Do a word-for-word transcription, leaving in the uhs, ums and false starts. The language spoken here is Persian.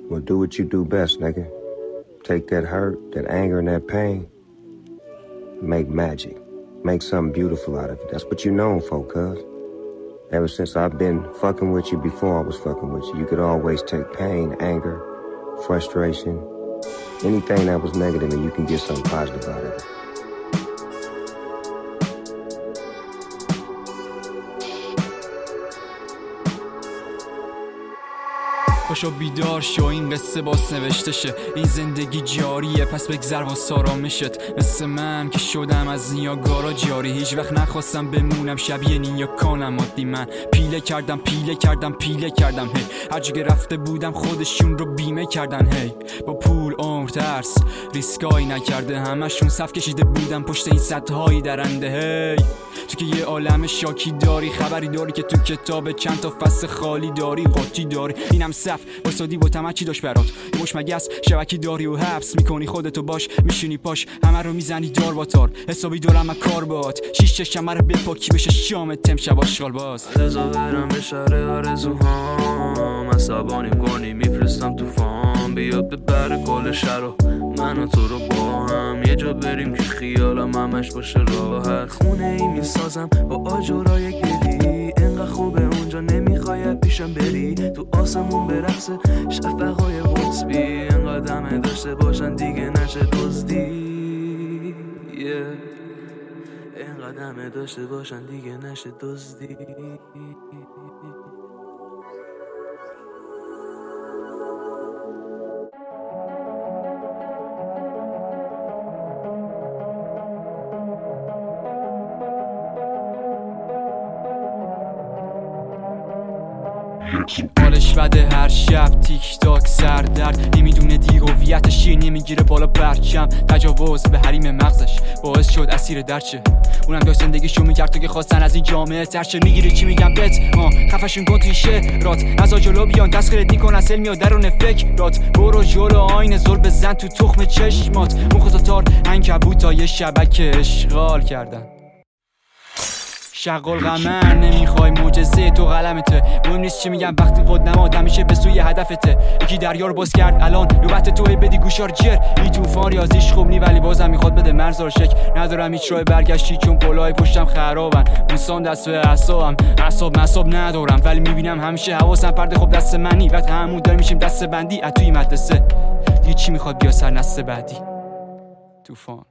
Well, do what you do best, nigga. Take that hurt, that anger, and that pain. Make magic. Make something beautiful out of it. That's what you known for, cuz. Ever since I've been fucking with you before I was fucking with you, you could always take pain, anger, frustration, anything that was negative, and you can get something positive out of it. پاشو بیدار شو، این قصه باس نوشته شه، این زندگی جاریه پس بگذر واسه آرامشت. مثل من که شدم از نیاگارا جاری، هیچ وقت نخواستم بمونم شبیه نیاکانم. عادی من پیله کردم پیله کردم پیله کردم هی، هر جا که رفته بودم خودشون رو بیمه کردن هی. با پول عمر ترس ریسکایی نکرده، همشون صف کشیده بودم پشت این سطحایی درنده هی. تو که یه عالم شاکی داری، خبری داری که تو کتاب چند تا فصل خالی داری، قاطی داری. اینم صف واسادی با تمه چی داشت برات، یه مش مگس شبکی داری و حبس میکنی خودتو باش، میشونی پاش همه رو میزنی دار با تار، حسابی دارم کار بات شیش چشم رو بپاکی بشه شامت امشب آشغال باز. رضا برم به شهر آرزوهام، عصبانی کنی میفرستم تو فام، بیا ببر کل شهر و من و تو رو با هم یه جا بریم که خیالم همش باشه راحت. خونه ای میسازم با آجرای گلی، انقدر خوبه اونجا نمیخوای پیشم بری، تو آسمون به رقص شفقای قطبی، انقدر همه داشته باشن دیگه نشه دزدی. انقدر همه داشته باشن دیگه نشه دزدی. حالش بده هر شب تیک تاک سردرد، نمیدونه دیگه هویتش چیه، نمیگیره بالا پرچم، تجاوز به حریم مغزش باعث شد اسیر درچه. اونم داشت زندگیشو میکرد تو که خواستن از این جامعه ترچه. میگیری چی میگم بهت ها خفشون کن توی شعرات، نزا جلو بیان تسخیرت میکنن سل میاد درون فکرات. برو جلو آینه زل بزن تو تخم چشمات، مخ تا تار عنکبوتای شبکه اشغال کردن. شغل غمن نمیخوای معجزه تو قلمته، مهم نیست چی میگم وقتی خود نماد همیشه به سوی هدفته. یکی دریا رو باز کرد الان نوبت توی بدی گوشار جر، این طوفان ریاضیش خوب نی ولی بازم میخواد بده مرزار شک. ندارم هیچ راه برگشتی چون پلای پشتم خرابن، موسان دست به اعصابم، اعصاب مصاب ندارم ولی میبینم همیشه حواسم پرده خب دست منی، بعد همون داریم میشیم دسته بندی از توی مدرسه. دیگه چی میخواد بیا سر نسل بعدی؟ طوفان